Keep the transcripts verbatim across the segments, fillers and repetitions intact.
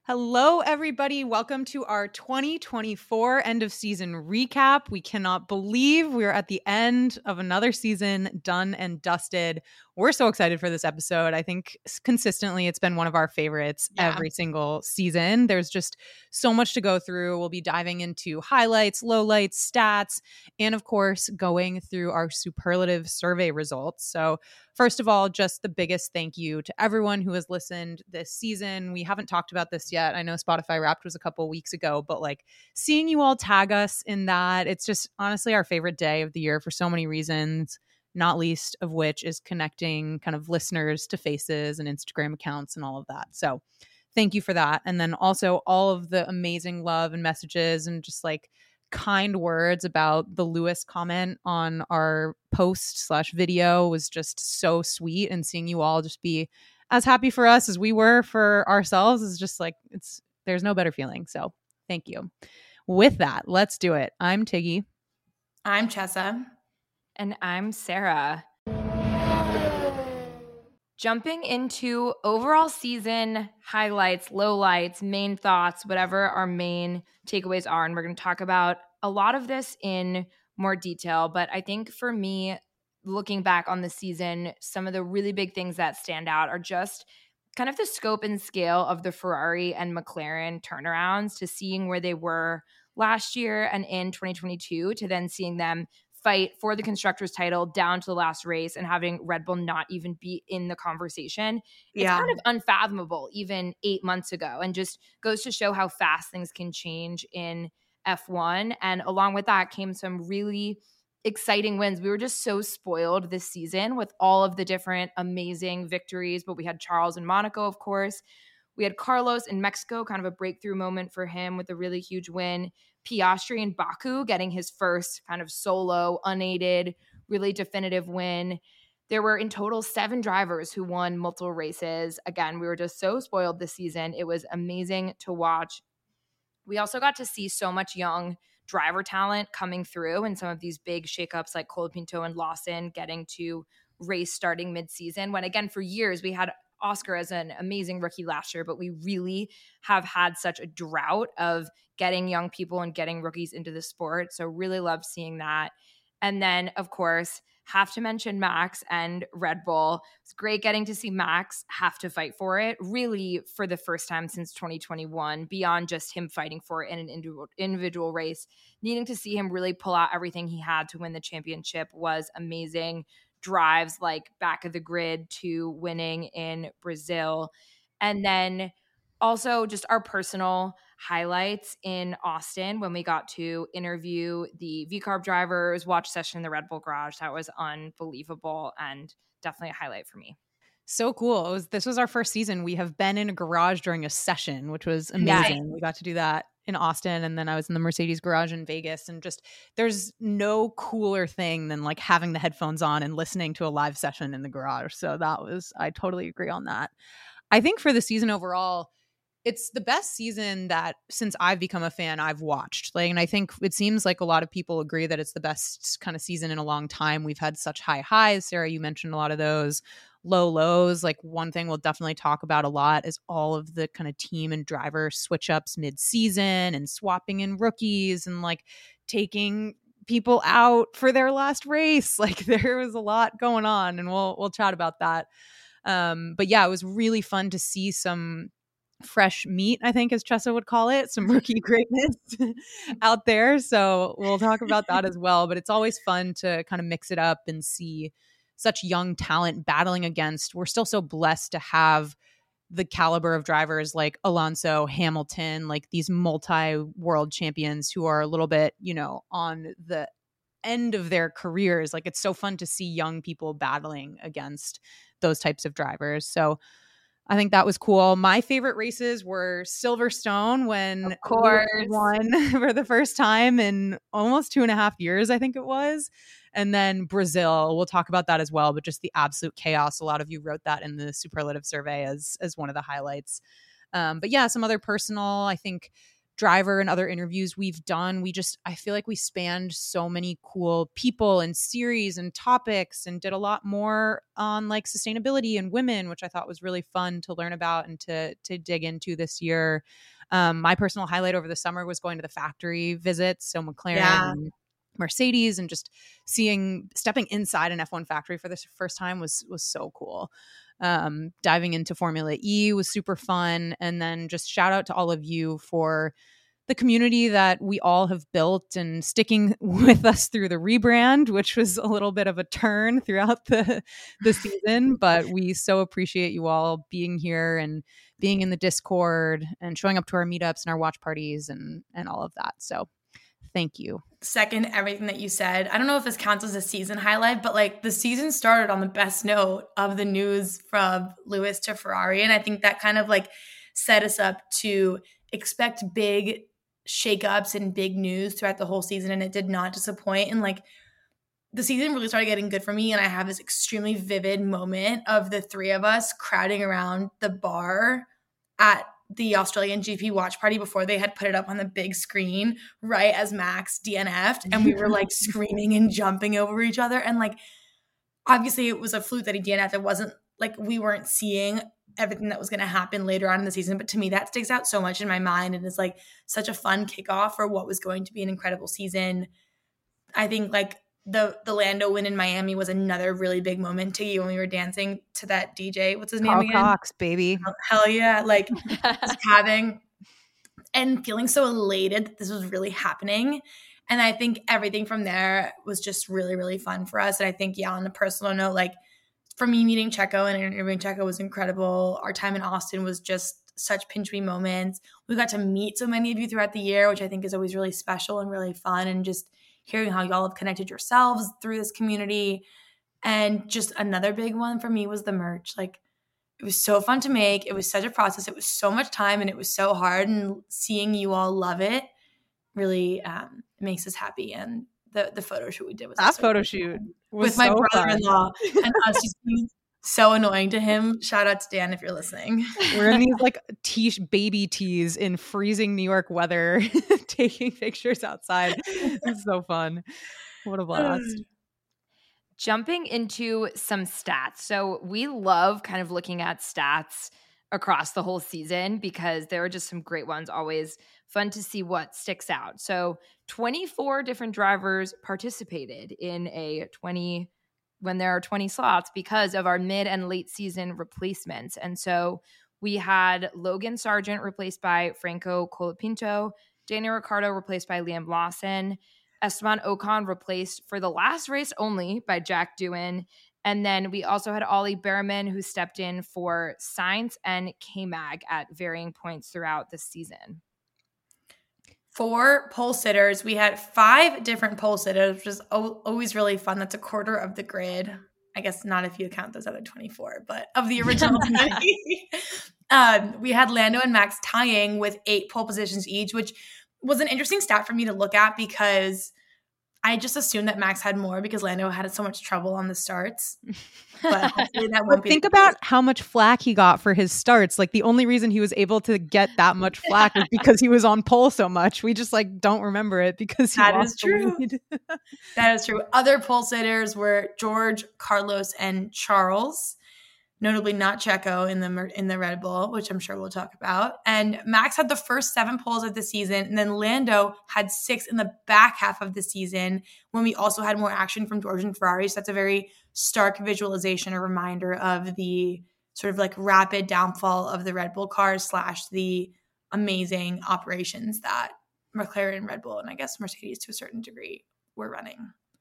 Hello, everybody. Welcome to our twenty twenty-four end of season recap. We cannot believe we're at the end of another season, done and dusted. We're so excited for this episode. I think consistently it's been one of our favorites Yeah. every single season. There's just so much to go through. We'll be diving into highlights, lowlights, stats, and of course, going through our superlative survey results. So first of all, just the biggest thank you to everyone who has listened this season. We haven't talked about this yet. I know Spotify Wrapped was a couple weeks ago, but like seeing you all tag us in that, it's just honestly our favorite day of the year for so many reasons, not least of which is connecting kind of listeners to faces and Instagram accounts and all of that. So thank you for that. And then also all of the amazing love and messages and just like kind words about the Lewis comment on our post slash video was just so sweet, and seeing you all just be as happy for us as we were for ourselves is just like, it's there's no better feeling. So thank you. With that, let's do it. I'm Tiggy. I'm Chessa. And I'm Sarah. Jumping into overall season highlights, lowlights, main thoughts, whatever our main takeaways are. And we're going to talk about a lot of this in more detail. But I think for me, looking back on the season, some of the really big things that stand out are just kind of the scope and scale of the Ferrari and McLaren turnarounds, to seeing where they were last year and in twenty twenty-two, to then seeing them fight for the constructors title down to the last race and having Red Bull not even be in the conversation. Yeah. It's kind of unfathomable even eight months ago, and just goes to show how fast things can change in F one. And along with that came some really exciting wins. We were just so spoiled this season with all of the different amazing victories, but we had Charles in Monaco, of course. We had Carlos in Mexico, kind of a breakthrough moment for him with a really huge win. Piastri in Baku getting his first kind of solo, unaided, really definitive win. There were in total seven drivers who won multiple races. Again, we were just so spoiled this season. It was amazing to watch. We also got to see so much young driver talent coming through in some of these big shakeups, like Colapinto and Lawson getting to race starting mid-season, when again, for years we had Oscar as an amazing rookie last year, but we really have had such a drought of getting young people and getting rookies into the sport. So really love seeing that. And then, of course, have to mention Max and Red Bull. It's great getting to see Max have to fight for it, really for the first time since twenty twenty-one, beyond just him fighting for it in an individual, individual race. Needing to see him really pull out everything he had to win the championship was amazing. Drives like back of the grid to winning in Brazil. And then also just our personal highlights in Austin when we got to interview the V CARB drivers, watch session in the Red Bull garage. That was unbelievable and definitely a highlight for me. So cool. It was, this was our first season. We have been in a garage during a session, which was amazing. Yeah. We got to do that in Austin, and then I was in the Mercedes garage in Vegas, and just there's no cooler thing than like having the headphones on and listening to a live session in the garage. So that was, I totally agree on that. I think for the season overall, it's the best season that since I've become a fan I've watched. Like, and I think it seems like a lot of people agree that it's the best kind of season in a long time. We've had such high highs. Sarah, you mentioned a lot of those. Low lows. Like, one thing we'll definitely talk about a lot is all of the kind of team and driver switch ups mid-season and swapping in rookies and like taking people out for their last race. Like, there was a lot going on, and we'll we'll chat about that. Um, but yeah, it was really fun to see some fresh meat, I think, as Chessa would call it, some rookie greatness out there. So we'll talk about that as well. But it's always fun to kind of mix it up and see such young talent battling against. We're still so blessed to have the caliber of drivers like Alonso, Hamilton, like these multi-world champions who are a little bit, you know, on the end of their careers. Like, it's so fun to see young people battling against those types of drivers. So I think that was cool. My favorite races were Silverstone, when of course won for the first time in almost two and a half years, I think it was. And then Brazil, we'll talk about that as well, but just the absolute chaos. A lot of you wrote that in the superlative survey as, as one of the highlights. Um, but yeah, some other personal, I think driver and other interviews we've done, we just, I feel like we spanned so many cool people and series and topics and did a lot more on like sustainability and women, which I thought was really fun to learn about and to, to dig into this year. Um, my personal highlight over the summer was going to the factory visits. So McLaren Yeah. and Mercedes, and just seeing, stepping inside an F one factory for the first time was, was so cool. Um, diving into Formula E was super fun. And then just shout out to all of you for the community that we all have built and sticking with us through the rebrand, which was a little bit of a turn throughout the, the season. But we so appreciate you all being here and being in the Discord and showing up to our meetups and our watch parties and, and all of that. So thank you. Second, everything that you said. I don't know if this counts as a season highlight, but like the season started on the best note of the news from Lewis to Ferrari. And I think that kind of like set us up to expect big shakeups and big news throughout the whole season. And it did not disappoint. And like the season really started getting good for me. And I have this extremely vivid moment of the three of us crowding around the bar at the Australian G P watch party before they had put it up on the big screen, right as Max D N F'd. And we were like screaming and jumping over each other. And like, obviously it was a fluke that he D N F'd. It wasn't like we weren't seeing everything that was going to happen later on in the season. But to me, that sticks out so much in my mind and is like such a fun kickoff for what was going to be an incredible season. I think like the the Lando win in Miami was another really big moment to you when we were dancing to that D J. What's his Carl name again? Cox, baby. Oh, hell yeah. Like just having and feeling so elated that this was really happening. And I think everything from there was just really, really fun for us. And I think, yeah, on a personal note, like for me, meeting Checo and interviewing Checo was incredible. Our time in Austin was just such pinch me moments. We got to meet so many of you throughout the year, which I think is always really special and really fun. And just hearing how y'all have connected yourselves through this community. And just another big one for me was the merch. Like it was so fun to make. It was such a process. It was so much time and it was so hard. And seeing you all love it really um, makes us happy. And the the photo shoot we did was that also photo really shoot fun. was With my so brother-in-law fun. and us just being so annoying to him. Shout out to Dan if you're listening. We're in these like t- baby tees in freezing New York weather, taking pictures outside. It's so fun. What a blast. Jumping into some stats. So we love kind of looking at stats across the whole season because there are just some great ones, always fun to see what sticks out. So twenty-four different drivers participated in a twenty when there are twenty slots because of our mid and late season replacements. And so we had Logan Sargent replaced by Franco Colapinto, Daniel Ricciardo replaced by Liam Lawson, Esteban Ocon replaced for the last race only by Jack Doohan. And then we also had Ollie Behrman, who stepped in for Sainz and K-Mag at varying points throughout the season. For pole sitters, we had five different pole sitters, which is o- always really fun. That's a quarter of the grid. I guess not if you count those other twenty-four, but of the original twenty. um, we had Lando and Max tying with eight pole positions each, which was an interesting stat for me to look at because I just assumed that Max had more because Lando had so much trouble on the starts. But hopefully that won't be. Think about how much flack he got for his starts. Like the only reason he was able to get that much flack was because he was on pole so much. We just like don't remember it because he that lost is true. the lead. That is true. Other pole sitters were George, Carlos, and Charles. Notably not Checo in the in the Red Bull, which I'm sure we'll talk about. And Max had the first seven poles of the season, and then Lando had six in the back half of the season when we also had more action from George and Ferrari. So that's a very stark visualization, a reminder of the sort of like rapid downfall of the Red Bull cars slash the amazing operations that McLaren, Red Bull, and I guess Mercedes to a certain degree were running.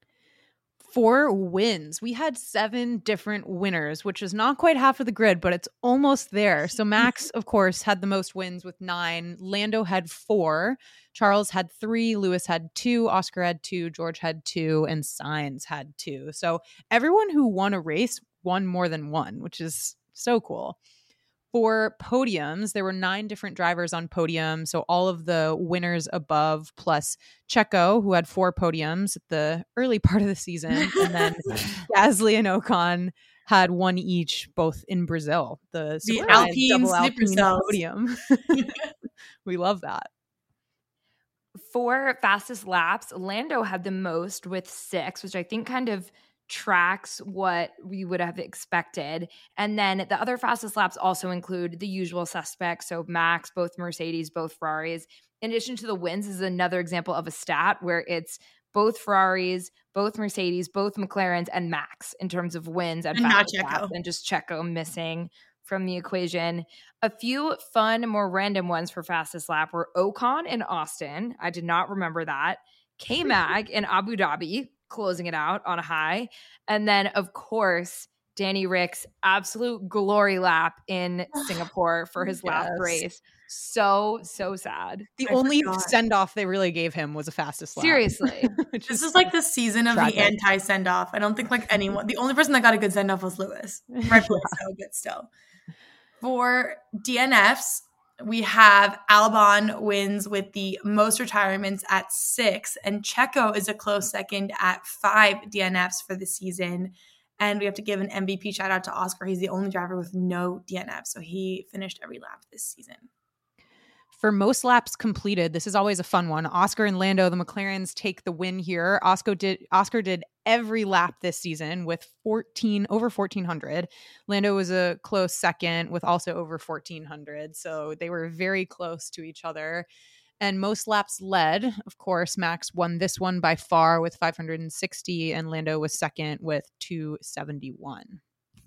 For wins, we had seven different winners, which is not quite half of the grid, but it's almost there. So Max, of course, had the most wins with nine. Lando had four. Charles had three. Lewis had two. Oscar had two. George had two. And Sainz had two. So everyone who won a race won more than one, which is so cool. For podiums, there were nine different drivers on podium. So all of the winners above, plus Checo, who had four podiums at the early part of the season. And then Gasly and Ocon had one each, both in Brazil. The, the Alpine double Alpine Super podium. We love that. For fastest laps, Lando had the most with six, which I think kind of tracks what we would have expected. And then the other fastest laps also include the usual suspects. So Max, both Mercedes, both Ferraris. In addition to the wins, this is another example of a stat where it's both Ferraris, both Mercedes, both McLarens, and Max in terms of wins and, and not fastest Checo. laps, and just Checo missing from the equation. A few fun, more random ones for fastest lap were Ocon in Austin. I did not remember that. K-Mag in Abu Dhabi, closing it out on a high. And then, of course, Danny Rick's absolute glory lap in Singapore for his yes. last race. So, so sad. The I only forgot. send-off they really gave him was a fastest lap. Seriously. This is like the season of tragic. the anti-send-off. I don't think like anyone, the only person that got a good send-off was Lewis. Rightfully yeah. so, but still. For D N Fs, we have Albon wins with the most retirements at six, and Checo is a close second at five D N Fs for the season. And we have to give an M V P shout out to Oscar. He's the only driver with no D N F, so he finished every lap this season. For most laps completed, this is always a fun one. Oscar and Lando, the McLarens, take the win here. Oscar did Oscar did every lap this season with fourteen over fourteen hundred. Lando was a close second with also over fourteen hundred. So they were very close to each other. And most laps led, of course, Max won this one by far with five hundred sixty, and Lando was second with two seventy-one.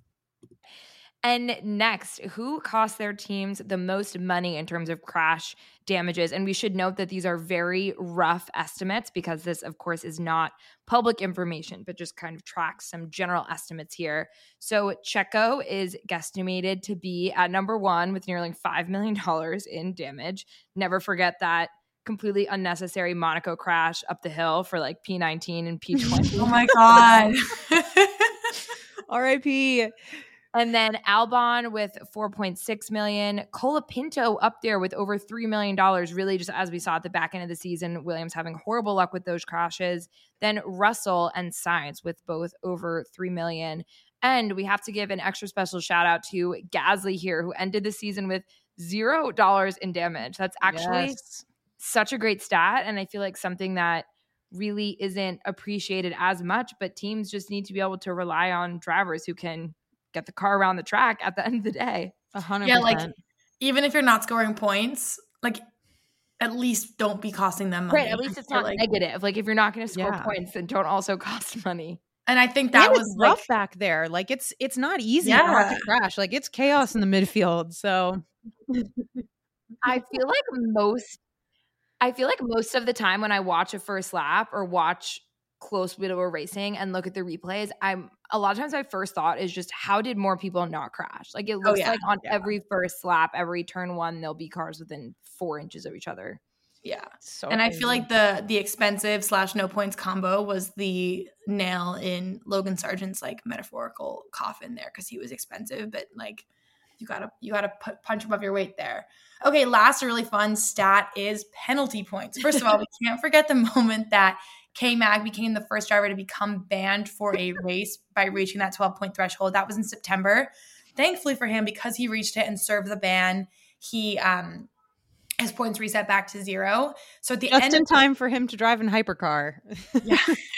And next, who cost their teams the most money in terms of crash damages? And we should note that these are very rough estimates because this, of course, is not public information, but just kind of tracks some general estimates here. So Checo is guesstimated to be at number one with nearly five million dollars in damage. Never forget that completely unnecessary Monaco crash up the hill for like P nineteen and P twenty. Oh my God. R I P And then Albon with four point six million dollars. Colapinto up there with over three million dollars, really just as we saw at the back end of the season. Williams having horrible luck with those crashes. Then Russell and Sainz with both over three million dollars. And we have to give an extra special shout out to Gasly here, who ended the season with zero dollars in damage. That's actually yes. such a great stat. And I feel like something that really isn't appreciated as much, but teams just need to be able to rely on drivers who can get the car around the track at the end of the day. A hundred Yeah, percent. like even if you're not scoring points, like at least don't be costing them money. Right, at least it's not like, negative. Like if you're not going to score yeah. points, then don't also cost money. And I think that and was it's like, rough back there. Like it's it's not easy Yeah. not to crash. Like it's chaos in the midfield. So I feel like most I feel like most of the time when I watch a first lap or watch close bit of a racing and look at the replays, I'm a lot of times my first thought is just how did more people not crash? Like it looks oh, yeah. like on Yeah. every first lap, every turn one, there'll be cars within four inches of each other. yeah. so And I crazy. feel like the the expensive slash no points combo was the nail in Logan Sargent's like metaphorical coffin there because he was expensive, but like you gotta you gotta put, punch above your weight there. Okay, last really fun stat is penalty points. First of all, we can't forget the moment that K-Mag became the first driver to become banned for a race by reaching that twelve-point threshold. That was in September. Thankfully for him, because he reached it and served the ban, he um, his points reset back to zero. So at the just end in of time for him to drive in hypercar. yeah.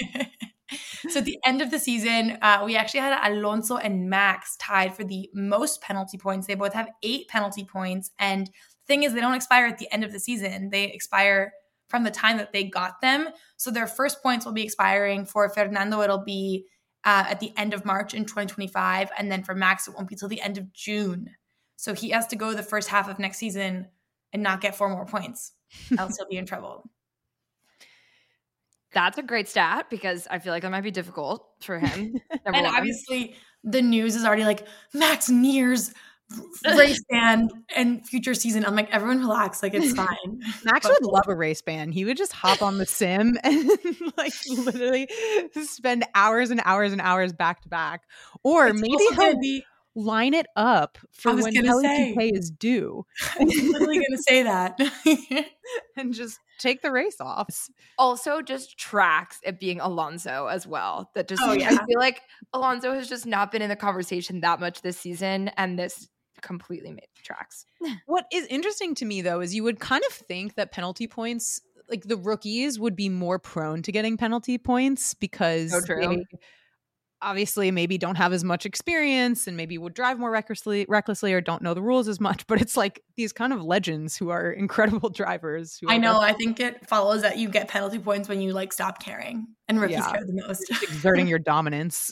So at the end of the season, uh, we actually had Alonso and Max tied for the most penalty points. They both have eight penalty points. And the thing is, they don't expire at the end of the season. They expire from the time that they got them. So their first points will be expiring. For Fernando, it'll be uh, at the end of March in twenty twenty-five. And then for Max, it won't be till the end of June. So he has to go the first half of next season and not get four more points. Else he'll be in trouble. That's a great stat because I feel like that might be difficult for him. And one. Obviously the news is already like Max Near's race ban and future season. I'm like, everyone relax. Like it's fine. Max but- would love a race ban. He would just hop on the sim and like literally spend hours and hours and hours back to back. Or It's maybe also he'll gonna be line it up for I was when gonna Kelly say. Piquet is due I was literally gonna say that. and just take the race off. Also just tracks it being Alonso as well. That just Oh, I yeah. feel like Alonso has just not been in the conversation that much this season, and this completely made tracks. What is interesting to me though is you would kind of think that penalty points like the rookies would be more prone to getting penalty points because So true. they obviously maybe don't have as much experience and maybe would drive more recklessly recklessly or don't know the rules as much. But it's like these kind of legends who are incredible drivers. Who I know. I think it follows that you get penalty points when you like stop caring, and rookies Yeah. care the most. exerting your dominance.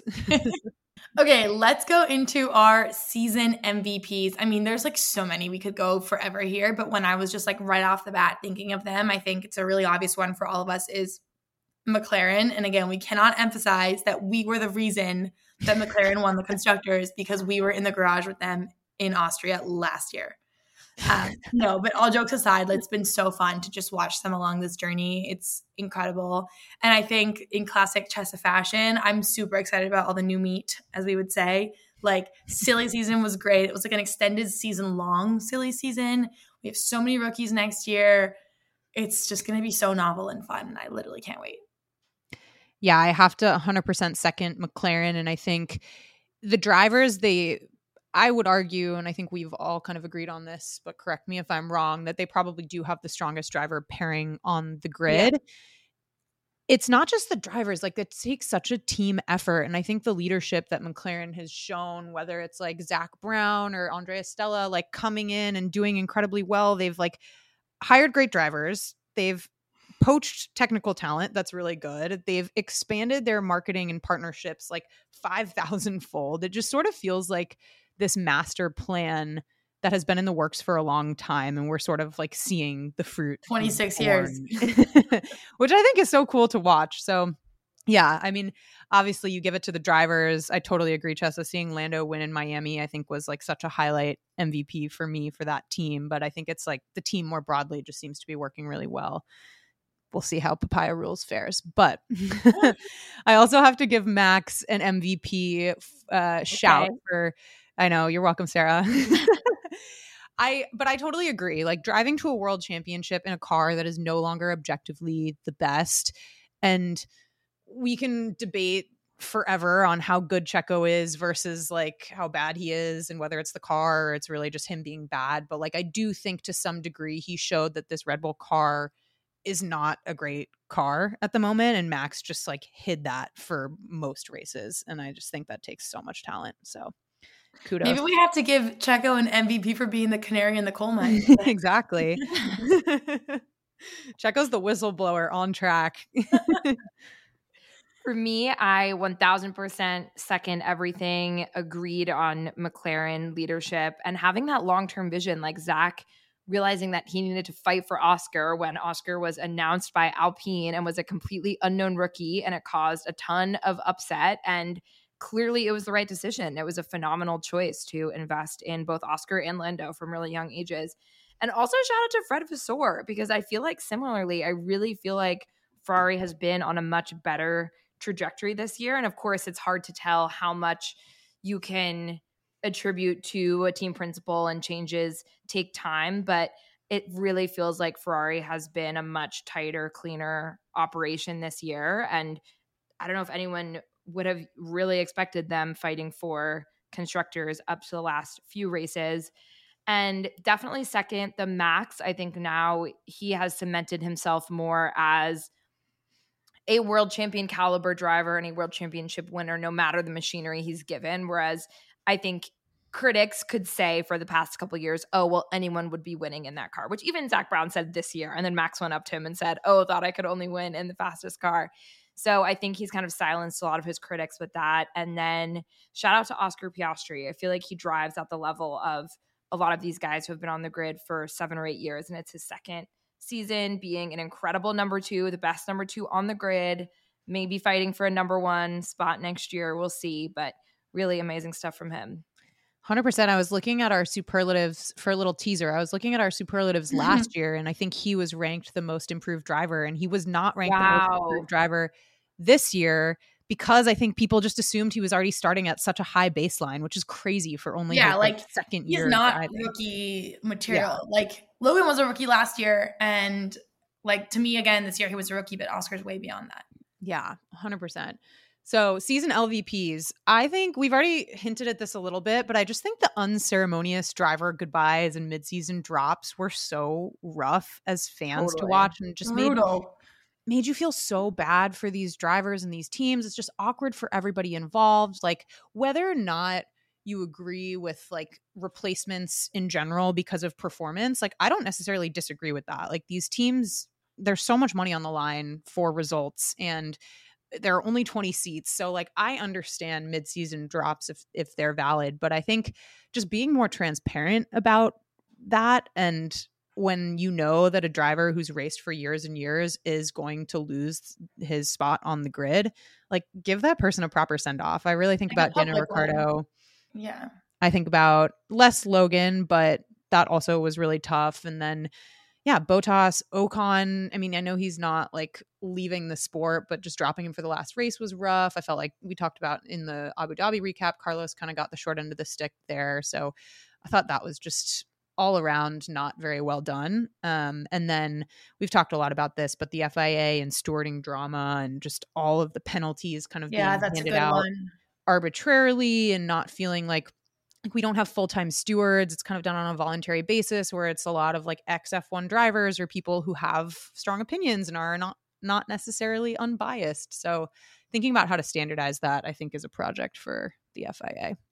Okay, let's go into our season M V Ps. I mean, there's like so many. We could go forever here, but when I was just like right off the bat thinking of them, I think it's a really obvious one for all of us is McLaren. And again, we cannot emphasize that we were the reason that McLaren won the constructors because we were in the garage with them in Austria last year. Um, no, but all jokes aside, it's been so fun to just watch them along this journey. It's incredible. And I think in classic Chessa fashion, I'm super excited about all the new meat, as we would say. Like, silly season was great. It was like an extended season long silly season. We have so many rookies next year. It's just going to be so novel and fun. And I literally can't wait. Yeah, I have to one hundred percent second McLaren. And I think the drivers, they, I would argue, and I think we've all kind of agreed on this, but correct me if I'm wrong, that they probably do have the strongest driver pairing on the grid. Yeah. It's not just the drivers, like it takes such a team effort. And I think the leadership that McLaren has shown, whether it's like Zach Brown or Andrea Stella, like coming in and doing incredibly well, they've like hired great drivers. They've poached technical talent that's really good. They've expanded their marketing and partnerships like five thousand fold. It just sort of feels like this master plan that has been in the works for a long time. And we're sort of like seeing the fruit. twenty-six years. Which I think is so cool to watch. So yeah, I mean, obviously you give it to the drivers. I totally agree, Chessa. Seeing Lando win in Miami, I think was like such a highlight M V P for me for that team. But I think it's like the team more broadly just seems to be working really well. We'll see how Papaya Rules fares. But I also have to give Max an M V P uh, okay. shout for, I know, you're welcome, Sarah. I, but I totally agree. Like driving to a world championship in a car that is no longer objectively the best. And we can debate forever on how good Checo is versus like how bad he is and whether it's the car or it's really just him being bad. But like, I do think to some degree he showed that this Red Bull car is not a great car at the moment. And Max just like hid that for most races. And I just think that takes so much talent. So kudos. Maybe we have to give Checo an M V P for being the canary in the coal mine. Exactly. Checo's the whistleblower on track. For me, I one thousand percent second everything, agreed on McLaren leadership and having that long-term vision, like Zach realizing that he needed to fight for Oscar when Oscar was announced by Alpine and was a completely unknown rookie, and it caused a ton of upset. And clearly it was the right decision. It was a phenomenal choice to invest in both Oscar and Lando from really young ages. And also shout out to Fred Vasseur, because I feel like similarly, I really feel like Ferrari has been on a much better trajectory this year. And of course, it's hard to tell how much you can attribute to a team principal, and changes take time, but it really feels like Ferrari has been a much tighter, cleaner operation this year. And I don't know if anyone would have really expected them fighting for constructors up to the last few races. And definitely second, the Max. I think now he has cemented himself more as a world champion caliber driver and a world championship winner, no matter the machinery he's given. Whereas I think critics could say for the past couple of years, oh, well, anyone would be winning in that car, which even Zach Brown said this year. And then Max went up to him and said, oh, thought I could only win in the fastest car. So I think he's kind of silenced a lot of his critics with that. And then shout out to Oscar Piastri. I feel like he drives at the level of a lot of these guys who have been on the grid for seven or eight years. And it's his second season being an incredible number two, the best number two on the grid, maybe fighting for a number one spot next year. We'll see, but really amazing stuff from him. one hundred percent. I was looking at our superlatives for a little teaser. I was looking at our superlatives last year, and I think he was ranked the most improved driver, and he was not ranked wow. the most improved driver this year, because I think people just assumed he was already starting at such a high baseline, which is crazy for only yeah, his, like, like second he's year. He's not rookie material. Yeah. Like Logan was a rookie last year, and like to me again this year he was a rookie, but Oscar's way beyond that. Yeah, one hundred percent. So season L V Ps, I think we've already hinted at this a little bit, but I just think the unceremonious driver goodbyes and midseason drops were so rough as fans Totally. to watch, and just made, Brutal. made you feel so bad for these drivers and these teams. It's just awkward for everybody involved. Like, whether or not you agree with like replacements in general because of performance, like I don't necessarily disagree with that. Like, these teams, there's so much money on the line for results, and there are only twenty seats. So like I understand mid-season drops if if they're valid, but I think just being more transparent about that, and when you know that a driver who's raced for years and years is going to lose his spot on the grid, like give that person a proper send off. I really think Like a about Daniel public one. Ricciardo. Yeah. I think about less Logan, but that also was really tough. And then yeah, Bottas, Ocon. I mean, I know he's not like leaving the sport, but just dropping him for the last race was rough. I felt like we talked about in the Abu Dhabi recap, Carlos kind of got the short end of the stick there. So I thought that was just all around not very well done. Um, and then we've talked a lot about this, but the F I A and stewarding drama and just all of the penalties kind of Yeah, being that's a handed good out one. arbitrarily and not feeling like like we don't have full-time stewards. It's kind of done on a voluntary basis where it's a lot of like ex F one drivers or people who have strong opinions and are not not necessarily unbiased. So thinking about how to standardize that, I think, is a project for the F I A.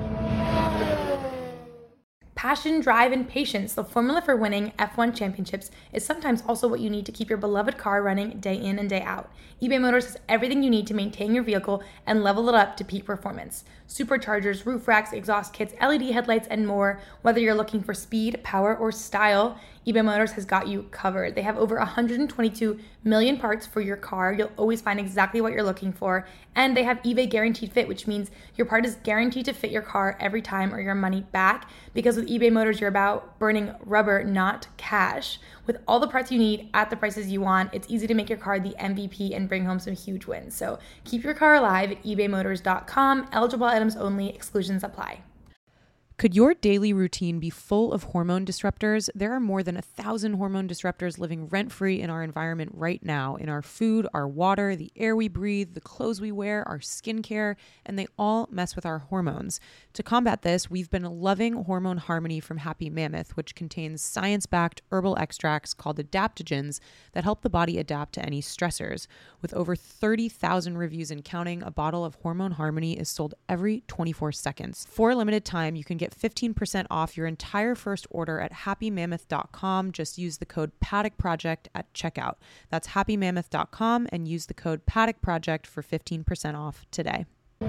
Passion, drive, and patience, the formula for winning F one championships, is sometimes also what you need to keep your beloved car running day in and day out. eBay Motors has everything you need to maintain your vehicle and level it up to peak performance. Superchargers, roof racks, exhaust kits, L E D headlights, and more. Whether you're looking for speed, power, or style, eBay Motors has got you covered. They have over one hundred twenty-two million parts for your car. You'll always find exactly what you're looking for. And they have eBay Guaranteed Fit, which means your part is guaranteed to fit your car every time or your money back. Because with eBay Motors, you're about burning rubber, not cash. With all the parts you need at the prices you want, it's easy to make your car the M V P and bring home some huge wins. So keep your car alive at ebay motors dot com. Eligible items only. Exclusions apply. Could your daily routine be full of hormone disruptors? There are more than a thousand hormone disruptors living rent-free in our environment right now, in our food, our water, the air we breathe, the clothes we wear, our skincare, and they all mess with our hormones. To combat this, we've been loving Hormone Harmony from Happy Mammoth, which contains science-backed herbal extracts called adaptogens that help the body adapt to any stressors. With over thirty thousand reviews and counting, a bottle of Hormone Harmony is sold every twenty-four seconds. For a limited time, you can get fifteen percent off your entire first order at happy mammoth dot com. Just use the code Paddock Project at checkout. That's happy mammoth dot com and use the code Paddock Project for fifteen percent off today.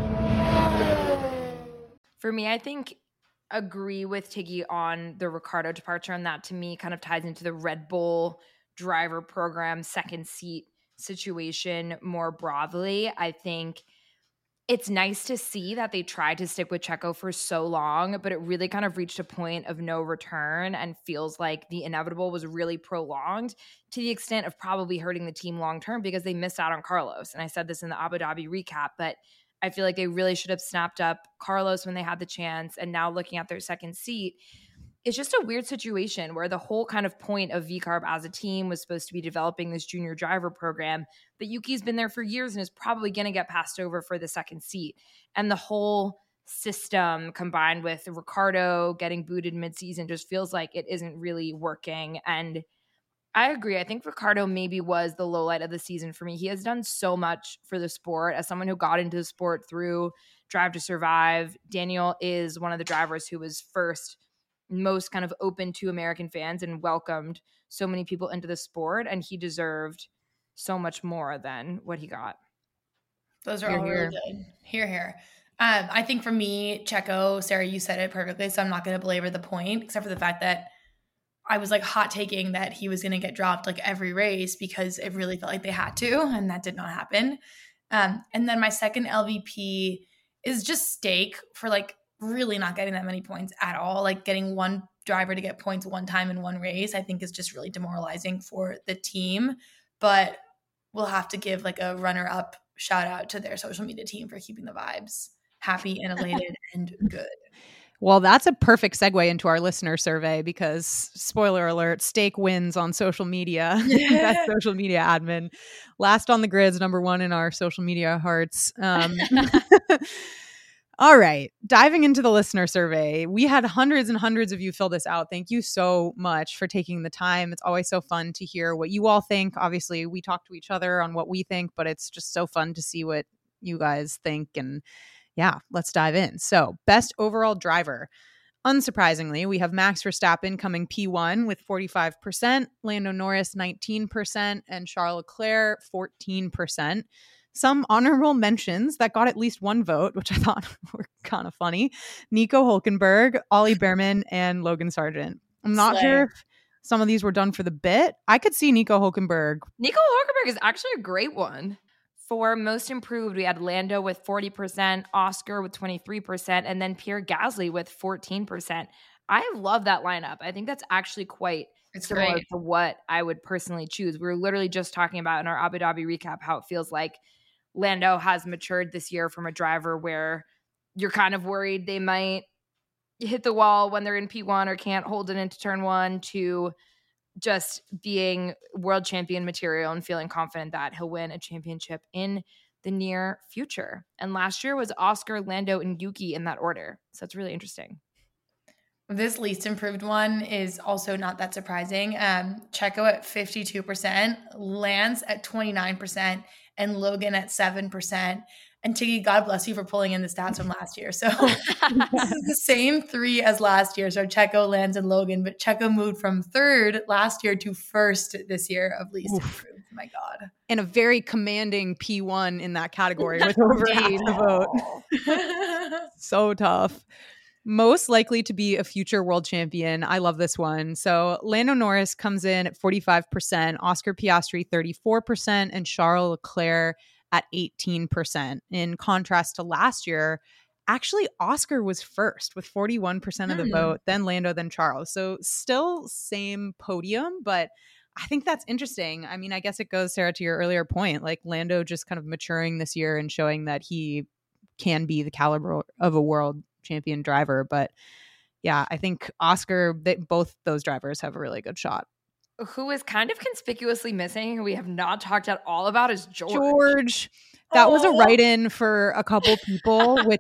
For me, I think agree with Tiggy on the Ricciardo departure, and that to me kind of ties into the Red Bull driver program second seat situation more broadly. I think it's nice to see that they tried to stick with Checo for so long, but it really kind of reached a point of no return and feels like the inevitable was really prolonged to the extent of probably hurting the team long term because they missed out on Carlos. And I said this in the Abu Dhabi recap, but I feel like they really should have snapped up Carlos when they had the chance. And now looking at their second seat, it's just a weird situation where the whole kind of point of V CARB as a team was supposed to be developing this junior driver program, but Yuki's been there for years and is probably going to get passed over for the second seat. And the whole system combined with Ricciardo getting booted midseason just feels like it isn't really working. And I agree. I think Ricciardo maybe was the low light of the season for me. He has done so much for the sport. As someone who got into the sport through Drive to Survive, Daniel is one of the drivers who was first most kind of open to American fans and welcomed so many people into the sport, and he deserved so much more than what he got. Those are all really good. Here, here. Um, I think for me, Checo, Sarah, you said it perfectly, so I'm not going to belabor the point, except for the fact that I was like hot taking that he was going to get dropped like every race because it really felt like they had to, and that did not happen. Um, and then my second L V P is just Stake for like really not getting that many points at all. Like getting one driver to get points one time in one race, I think is just really demoralizing for the team. But we'll have to give like a runner-up shout out to their social media team for keeping the vibes happy and elated and good. Well, that's a perfect segue into our listener survey because, spoiler alert, Stake wins on social media. Best social media admin. Last on the grids, number one in our social media hearts. Um, all right. Diving into the listener survey. We had hundreds and hundreds of you fill this out. Thank you so much for taking the time. It's always so fun to hear what you all think. Obviously, we talk to each other on what we think, but it's just so fun to see what you guys think. And yeah, let's dive in. So, best overall driver. Unsurprisingly, we have Max Verstappen coming P one with forty-five percent, Lando Norris nineteen percent, and Charles Leclerc fourteen percent. Some honorable mentions that got at least one vote, which I thought were kind of funny. Nico Hülkenberg, Ollie Behrman, and Logan Sargent. I'm not Slay. sure if some of these were done for the bit. I could see Nico Hülkenberg. Nico Hülkenberg is actually a great one. For most improved, we had Lando with forty percent, Oscar with twenty-three percent, and then Pierre Gasly with fourteen percent. I love that lineup. I think that's actually quite It's similar great. to what I would personally choose. We were literally just talking about in our Abu Dhabi recap how it feels like Lando has matured this year from a driver where you're kind of worried they might hit the wall when they're in P one or can't hold it into turn one to just being world champion material and feeling confident that he'll win a championship in the near future. And last year was Oscar, Lando, and Yuki in that order. So it's really interesting. This least improved one is also not that surprising. Um, Checo at fifty-two percent, Lance at twenty-nine percent, and Logan at seven percent. And Tiggy, God bless you for pulling in the stats from last year. So this is the same three as last year. So Checo, Lance, and Logan. But Checo moved from third last year to first this year of least Oof. improved. My God. And a very commanding P one in that category with over half the vote. So tough. Most likely to be a future world champion. I love this one. So Lando Norris comes in at forty-five percent, Oscar Piastri thirty-four percent, and Charles Leclerc at eighteen percent. In contrast to last year, actually Oscar was first with forty-one percent of the Hmm. vote, then Lando, then Charles. So still same podium, but I think that's interesting. I mean, I guess it goes, Sarah, to your earlier point, like Lando just kind of maturing this year and showing that he can be the caliber of a world champion driver. But yeah, I think Oscar, they, both those drivers have a really good shot. Who is kind of conspicuously missing, who we have not talked at all about, is George. George, that was a Oh. write-in for a couple people, which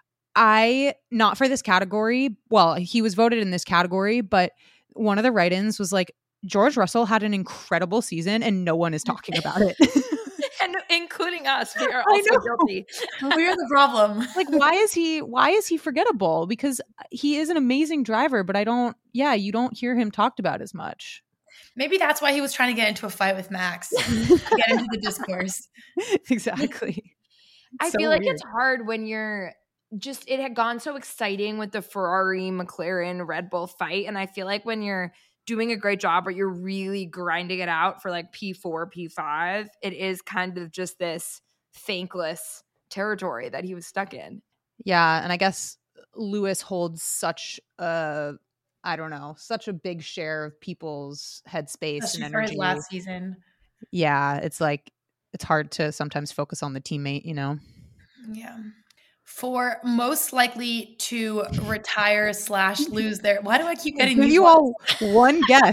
I, not for this category. Well, he was voted in this category, but one of the write-ins was like, George Russell had an incredible season and no one is talking about it. And including us, we are I also know. guilty. We're the problem. Like, why is he, why is he forgettable? Because he is an amazing driver, but I don't, yeah, you don't hear him talked about as much. Maybe that's why he was trying to get into a fight with Max. Get into the discourse. Exactly. I So feel like weird. it's hard when you're just, it had gone so exciting with the Ferrari, McLaren, Red Bull fight. And I feel like when you're doing a great job, but you're really grinding it out for like P four, P five, it is kind of just this thankless territory that he was stuck in. Yeah, and I guess Lewis holds such a, I don't know, such a big share of people's headspace Especially and for his energy. last season. Yeah, it's like it's hard to sometimes focus on the teammate, you know. Yeah. For most likely to retire slash lose their, why do I keep getting Give these you ones? all one guess.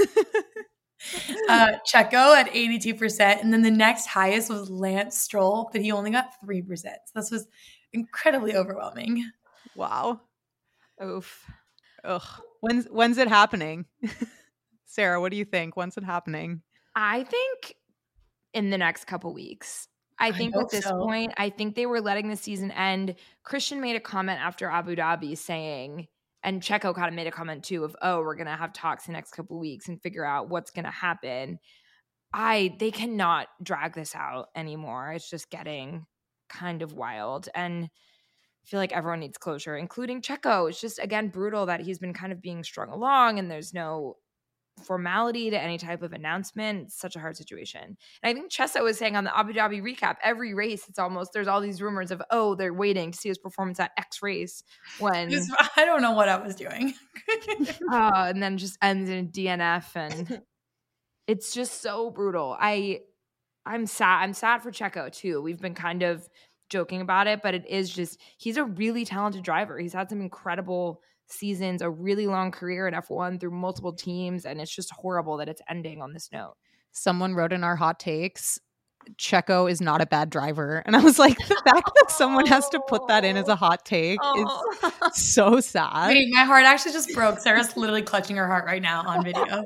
uh, Checo at eighty-two percent, and then the next highest was Lance Stroll, but he only got three percent. So this was incredibly overwhelming. Wow. Oof. Ugh. When's when's it happening? Sarah, what do you think? When's it happening? I think in the next couple weeks. I I think hope at this so. point, I think they were letting the season end. Christian made a comment after Abu Dhabi saying, and Checo kind of made a comment too of, oh, we're going to have talks the next couple weeks and figure out what's going to happen. I, they cannot drag this out anymore. It's just getting kind of wild. And I feel like everyone needs closure, including Checo. It's just, again, brutal that he's been kind of being strung along and there's no formality to any type of announcement. It's such a hard situation. And I think Chessa was saying on the Abu Dhabi recap, every race, it's almost, there's all these rumors of, oh, they're waiting to see his performance at X race when, Just- I don't know what I was doing. uh, and then just ends in D N F. And it's just so brutal. I, I'm sad. I'm sad for Checo too. We've been kind of joking about it, but it is just, he's a really talented driver. He's had some incredible seasons, a really long career in F one through multiple teams, and it's just horrible that it's ending on this note. Someone wrote in our hot takes, Checo is not a bad driver. And I was like, the fact that someone has to put that in as a hot take oh. is so sad. Wait, my heart actually just broke. Sarah's literally clutching her heart right now on video.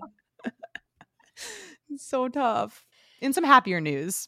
So tough. In some happier news.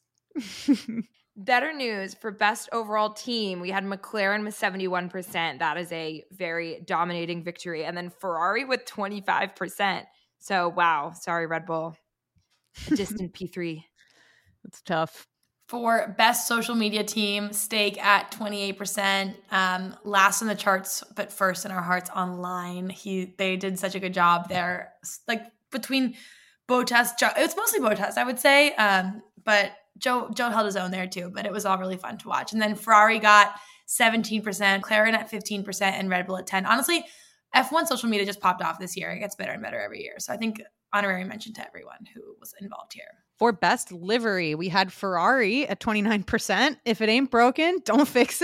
Better news for best overall team. We had McLaren with seventy-one percent. That is a very dominating victory. And then Ferrari with twenty-five percent. So, wow. Sorry, Red Bull. A distant P three. It's tough. For best social media team, Stake at twenty-eight percent. Um, last in the charts, but first in our hearts online. He They did such a good job there. Like between Bottas, it's mostly Bottas, I would say. Um, but Joe Joe held his own there too, but it was all really fun to watch. And then Ferrari got seventeen percent, McLaren at fifteen percent, and Red Bull at ten. Honestly, F one social media just popped off this year. It gets better and better every year. So I think honorary mention to everyone who was involved here. For best livery, we had Ferrari at twenty-nine percent. If it ain't broken, don't fix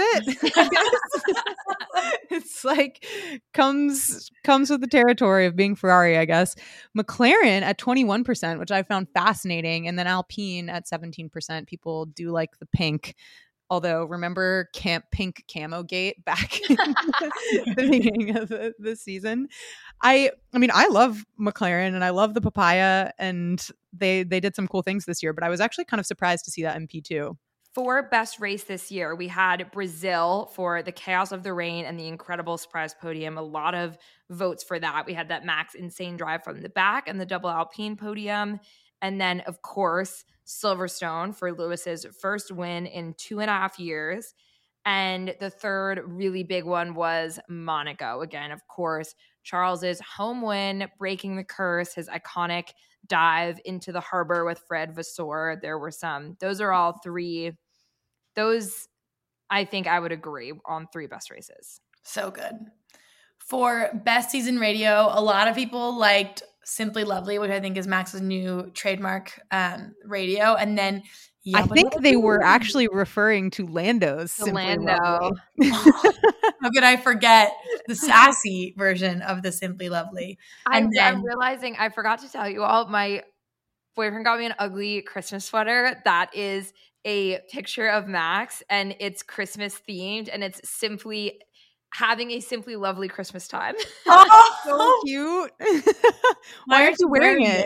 it. It's like comes comes with the territory of being Ferrari, I guess. McLaren at twenty-one percent, which I found fascinating. And then Alpine at seventeen percent. People do like the pink. Although, remember camp pink camo gate back in the, the beginning of the, the season? I I mean, I love McLaren and I love the papaya, and they they did some cool things this year, but I was actually kind of surprised to see that in P two. For best race this year, we had Brazil for the chaos of the rain and the incredible surprise podium. A lot of votes for that. We had that Max insane drive from the back and the double Alpine podium. And then, of course, Silverstone for Lewis's first win in two and a half years. And the third really big one was Monaco. Again, of course, Charles's home win, breaking the curse, his iconic dive into the harbor with Fred Vasseur. There were some. Those are all three. Those, I think I would agree on three best races. So good. For best season radio, a lot of people liked Simply Lovely, which I think is Max's new trademark um, radio. And then I think they were actually referring to Lando's Simply Lando. Lovely. How could I forget the sassy version of the Simply Lovely? I'm, then, I'm realizing I forgot to tell you all, my boyfriend got me an ugly Christmas sweater that is a picture of Max, and it's Christmas themed, and it's simply having a Simply Lovely Christmas time. Oh, so cute. Why aren't you wearing it?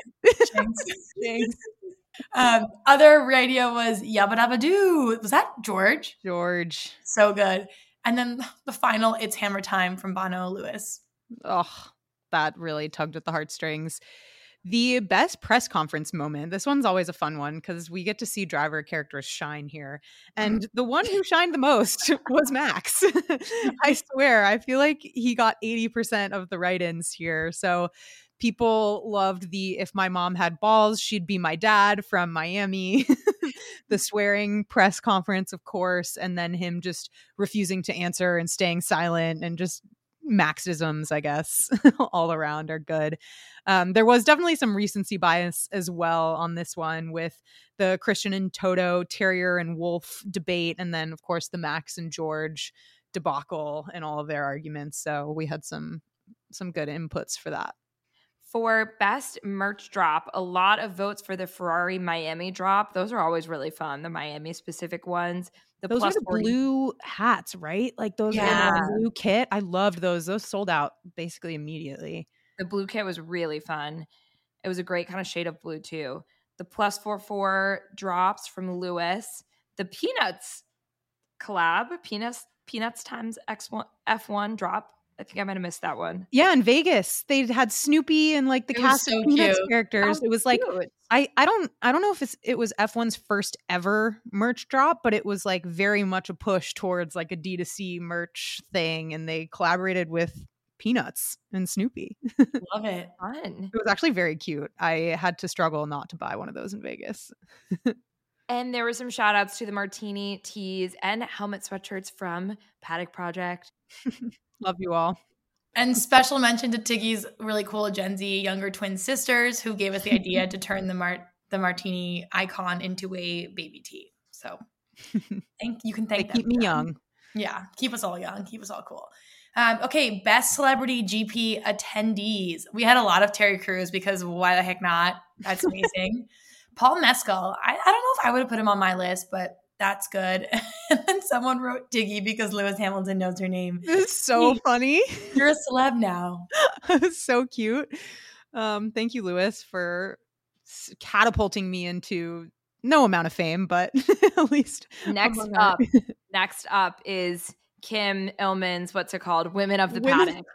Thanks. Um, other radio was Yabba Dabba Doo. Was that George? George. So good. And then the final, It's Hammer Time from Bono Lewis. Oh, that really tugged at the heartstrings. The best press conference moment. This one's always a fun one because we get to see driver characters shine here. And the one who shined the most was Max. I swear, I feel like he got eighty percent of the write-ins here. So people loved the "If my mom had balls, she'd be my dad" from Miami. The swearing press conference, of course, and then him just refusing to answer and staying silent, and just Maxisms, I guess, all around are good. Um, there was definitely some recency bias as well on this one with the Christian and Toto, Terrier and Wolf debate, and then, of course, the Max and George debacle and all of their arguments. So we had some some good inputs for that. For best merch drop, a lot of votes for the Ferrari Miami drop. Those are always really fun, the Miami specific ones. The those plus are the forty blue hats, right? Like those yeah. are the blue kit. I loved those. Those sold out basically immediately. The blue kit was really fun. It was a great kind of shade of blue too. The plus four four drops from Lewis. The Peanuts collab, Peanuts Peanuts times X one F one drop. I think I might have missed that one. Yeah, in Vegas, they had Snoopy and like the it cast so of Peanuts cute. characters. Oh, it was like cute. I I don't I don't know if it's it was F one's first ever merch drop, but it was like very much a push towards like a D two C merch thing, and they collaborated with Peanuts and Snoopy. Love it. Fun. It was actually very cute. I had to struggle not to buy one of those in Vegas. And there were some shout outs to the Martini tees and helmet sweatshirts from Paddock Project. Love you all. And special mention to Tiggy's really cool Gen Z younger twin sisters who gave us the idea to turn the Mart the Martini icon into a baby tee. So Thank you can thank they them. Keep me young. Yeah, keep us all young. Keep us all cool. Um, okay, best celebrity G P attendees. We had a lot of Terry Crews because why the heck not? That's amazing. Paul Mescal. I, I don't know if I would have put him on my list, but that's good. And then someone wrote Tiggy because Lewis Hamilton knows her name. This is so Tiggy, funny. You're a celeb now. So cute. Um, thank you, Lewis, for catapulting me into no amount of fame, but at least next up. next up is Kim Illman's, what's it called? Women of the Paddock.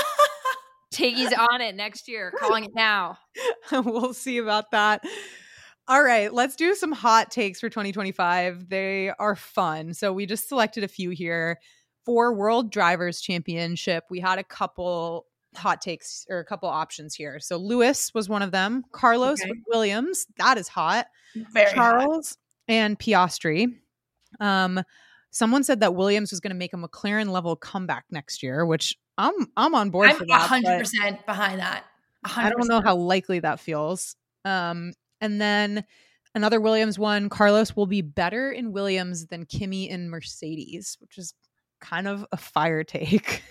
Tiggy's on it next year, calling it now. We'll see about that. All right, let's do some hot takes for twenty twenty-five. They are fun. So we just selected a few here. For World Drivers' Championship, we had a couple hot takes or a couple options here. So Lewis was one of them. Carlos Okay. with Williams. That is hot. Very Charles hot. And Piastri. Um, someone said that Williams was going to make a McLaren level comeback next year, which I'm I'm on board I'm for that. one hundred percent behind that. one hundred percent. I don't know how likely that feels. Um, and then another Williams one, Carlos will be better in Williams than Kimi in Mercedes, which is kind of a fire take.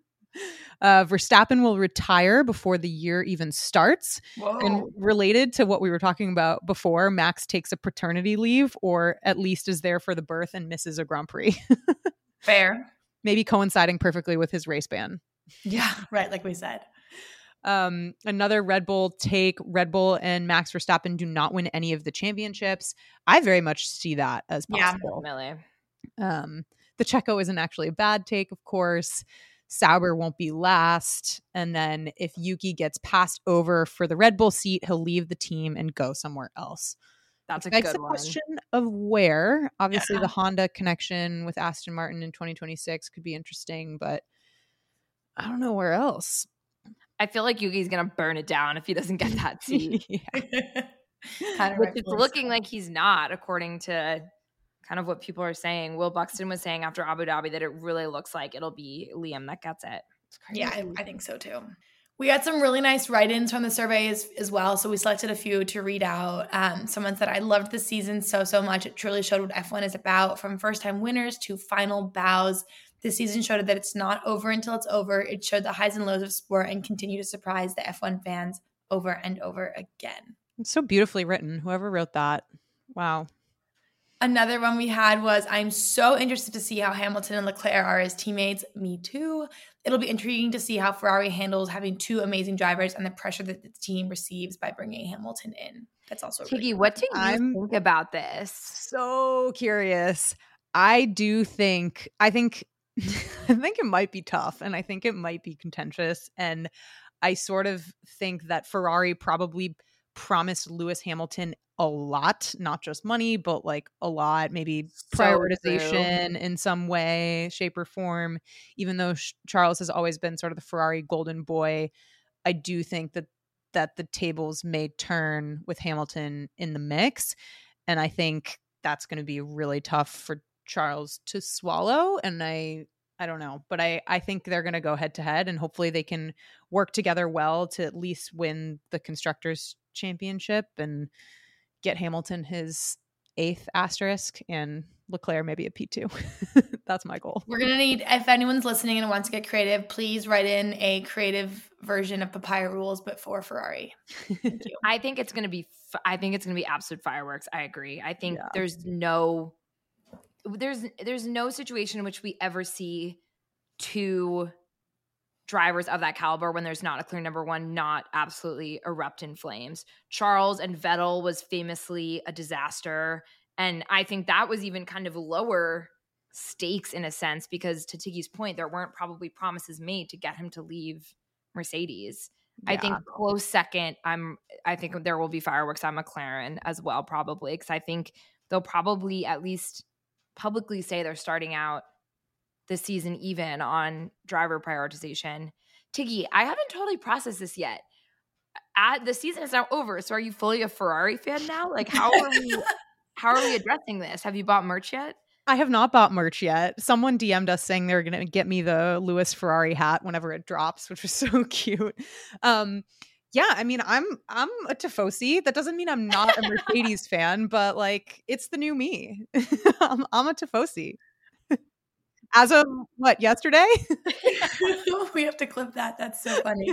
uh, Verstappen will retire before the year even starts. Whoa. And related to what we were talking about before, Max takes a paternity leave or at least is there for the birth and misses a Grand Prix. Fair. Maybe coinciding perfectly with his race ban. Yeah, right. Like we said. Um, another Red Bull take, Red Bull and Max Verstappen do not win any of the championships. I very much see that as possible. Yeah, definitely. Um, the Checo isn't actually a bad take, of course. Sauber won't be last. And then if Yuki gets passed over for the Red Bull seat, he'll leave the team and go somewhere else. That's a That's good the one. question of where. Obviously, Yeah. the Honda connection with Aston Martin in twenty twenty-six could be interesting, but I don't know where else. I feel like Yuki's going to burn it down if he doesn't get that seat. Yeah. Kind of Which it's looking like he's not, according to kind of what people are saying. Will Buxton was saying after Abu Dhabi that it really looks like it'll be Liam that gets it. It's crazy. Yeah, I, I think so too. We had some really nice write-ins from the surveys as well, so we selected a few to read out. Um, someone said, I loved the season so, so much. It truly showed what F one is about, from first-time winners to final bows. This season showed that it's not over until it's over. It showed the highs and lows of sport and continue to surprise the F one fans over and over again. It's so beautifully written. Whoever wrote that. Wow. Another one we had was, I'm so interested to see how Hamilton and Leclerc are as teammates. Me too. It'll be intriguing to see how Ferrari handles having two amazing drivers and the pressure that the team receives by bringing Hamilton in. That's also Tiggy, really what do you I'm- think about this? So curious. I do think, I think, I think it might be tough and I think it might be contentious. And I sort of think that Ferrari probably promised Lewis Hamilton a lot, not just money, but like a lot, maybe So prioritization in some way, shape, or form. Even though Sh- Charles has always been sort of the Ferrari golden boy, I do think that that the tables may turn with Hamilton in the mix. And I think that's going to be really tough for Charles to swallow. And I I don't know, but I, I think they're going to go head to head and hopefully they can work together well to at least win the Constructors' Championship and get Hamilton his eighth asterisk and Leclerc maybe a P two. That's my goal. We're going to need, if anyone's listening and wants to get creative, please write in a creative version of Papaya Rules, but for Ferrari. Thank you. I think it's going to be, f- I think it's going to be absolute fireworks. I agree. I think Yeah. there's no, there's, there's no situation in which we ever see two drivers of that caliber when there's not a clear number one, not absolutely erupt in flames. Charles and Vettel was famously a disaster. And I think that was even kind of lower stakes in a sense, because to Tiggy's point, there weren't probably promises made to get him to leave Mercedes. I Yeah. think close second, I'm, I think there will be fireworks on McLaren as well, probably. Cause I think they'll probably at least publicly say they're starting out this season even on driver prioritization. Tiggy, I haven't totally processed this yet. At, the season is now over, so are you fully a Ferrari fan now? Like, how are we? How are we addressing this? Have you bought merch yet? I have not bought merch yet. Someone D M'd us saying they're going to get me the Lewis Ferrari hat whenever it drops, which was so cute. Um, Yeah, I mean, I'm I'm a Tifosi. That doesn't mean I'm not a Mercedes fan, but like, it's the new me. I'm, I'm a Tifosi. As of what, yesterday? We have to clip that. That's so funny.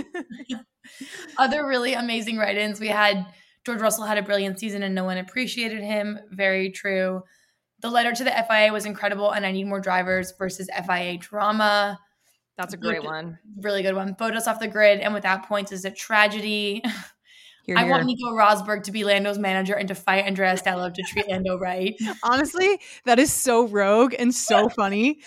Other really amazing write-ins. We had George Russell had a brilliant season and no one appreciated him. Very true. The letter to the F I A was incredible, and I need more drivers versus F I A drama. That's a great one. Really good one. Photos off the grid and without points is a tragedy. Here, I here. want Nico Rosberg to be Lando's manager and to fight Andrea Stella to treat Lando right. Honestly, that is so rogue and so funny.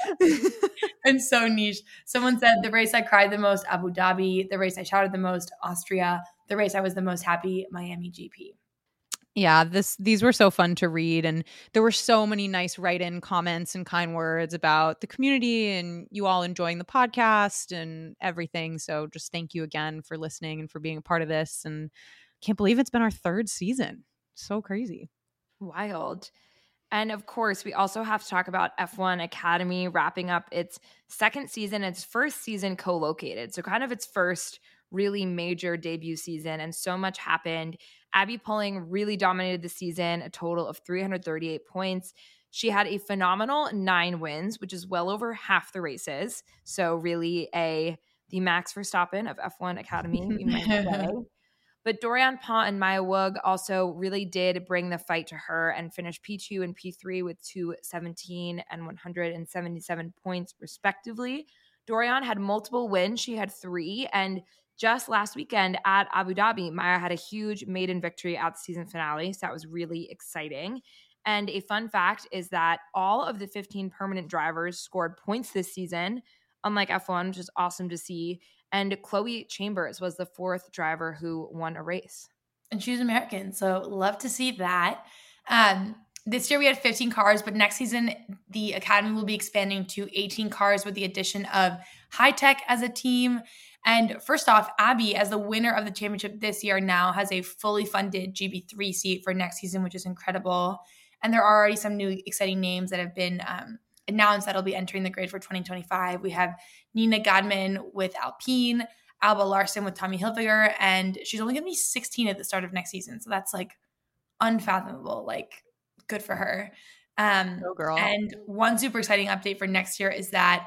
And so niche. Someone said the race I cried the most, Abu Dhabi. The race I shouted the most, Austria. The race I was the most happy, Miami G P. Yeah, this these were so fun to read, and there were so many nice write-in comments and kind words about the community and you all enjoying the podcast and everything. So just thank you again for listening and for being a part of this. And can't believe it's been our third season. So crazy. Wild. And of course, we also have to talk about F one Academy wrapping up its second season, its first season co-located. So kind of its first really major debut season, and so much happened. Abby Pulling really dominated the season, a total of three hundred thirty-eight points. She had a phenomenal nine wins, which is well over half the races. So really a the Max Verstappen of F one Academy, we might say. But Dorian Pont and Maya Woog also really did bring the fight to her and finished P two and P three with two seventeen and one hundred seventy-seven points respectively. Dorian had multiple wins. She had three. And just last weekend at Abu Dhabi, Maya had a huge maiden victory at the season finale. So that was really exciting. And a fun fact is that all of the fifteen permanent drivers scored points this season, unlike F one, which is awesome to see. And Chloe Chambers was the fourth driver who won a race. And she's American, so love to see that. Um, this year we had fifteen cars, but next season the Academy will be expanding to eighteen cars with the addition of High Tech as a team. And first off, Abby, as the winner of the championship this year, now has a fully funded G B three seat for next season, which is incredible. And there are already some new exciting names that have been um, announced that will be entering the grid for twenty twenty-five. We have Nina Godman with Alpine, Alba Larson with Tommy Hilfiger, and she's only going to be sixteen at the start of next season. So that's like unfathomable. Like, good for her. Um, Go girl. And one super exciting update for next year is that,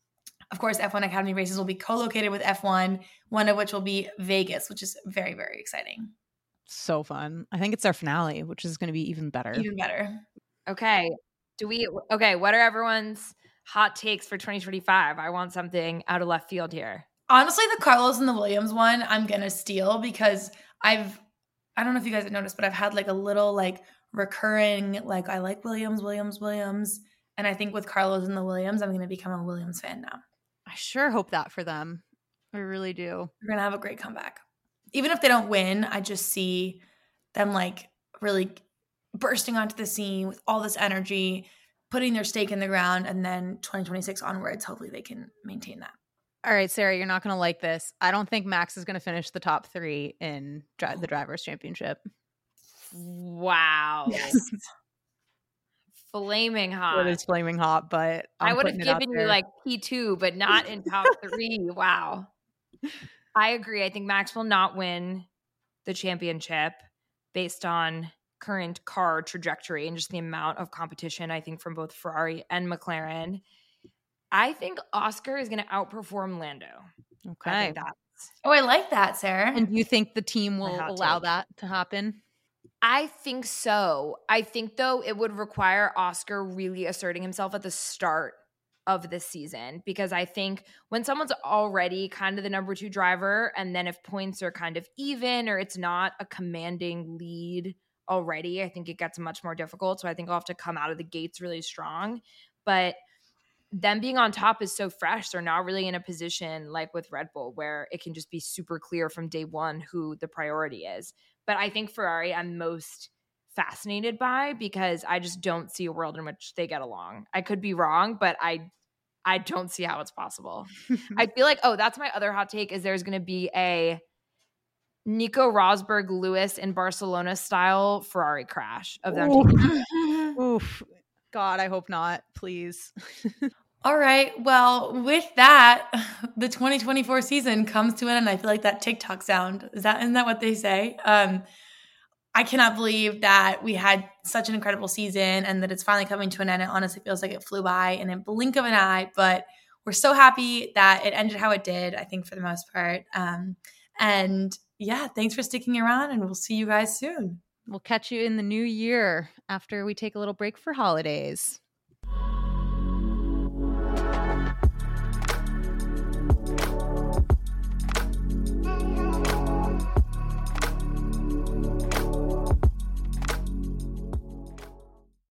of course, F one Academy races will be co-located with F one, one of which will be Vegas, which is very, very exciting. So fun. I think it's our finale, which is going to be even better. Even better. Okay. Do we, okay, what are everyone's hot takes for twenty twenty-five? I want something out of left field here. Honestly, the Carlos and the Williams one, I'm going to steal because I've, I don't know if you guys have noticed, but I've had like a little like recurring, like I like Williams, Williams, Williams. And I think with Carlos and the Williams, I'm going to become a Williams fan now. I sure hope that for them. I really do. We're going to have a great comeback. Even if they don't win, I just see them like really bursting onto the scene with all this energy, putting their stake in the ground, and then twenty twenty-six onwards, hopefully they can maintain that. All right, Sarah, you're not going to like this. I don't think Max is going to finish the top three in dri- the Drivers' Championship. Wow. Yes. Flaming hot. It is flaming hot, but I'm I would have putting it out given you there. like P two, but not in top three. Wow. I agree. I think Max will not win the championship based on current car trajectory and just the amount of competition, I think, from both Ferrari and McLaren. I think Oscar is going to outperform Lando. Okay. I think that's, Oh, I like that, Sarah. And do you think the team will hot allow take. that to happen? I think so. I think, though, it would require Oscar really asserting himself at the start of the season, because I think when someone's already kind of the number two driver, and then if points are kind of even or it's not a commanding lead already, I think it gets much more difficult. So I think I'll have to come out of the gates really strong. But them being on top is so fresh. They're not really in a position like with Red Bull where it can just be super clear from day one who the priority is. But I think Ferrari I'm most fascinated by, because I just don't see a world in which they get along. I could be wrong, but I I don't see how it's possible. I feel like, oh, that's my other hot take, is there's going to be a Nico Rosberg Lewis in Barcelona style Ferrari crash of them. Oof. Oof. God, I hope not, please. All right. Well, with that, the twenty twenty-four season comes to an end. I feel like that TikTok sound. Is that isn't that what they say? Um, I cannot believe that we had such an incredible season and that it's finally coming to an end. It honestly feels like it flew by in a blink of an eye, but we're so happy that it ended how it did, I think, for the most part. Um, and yeah, thanks for sticking around, and we'll see you guys soon. We'll catch you in the new year after we take a little break for holidays.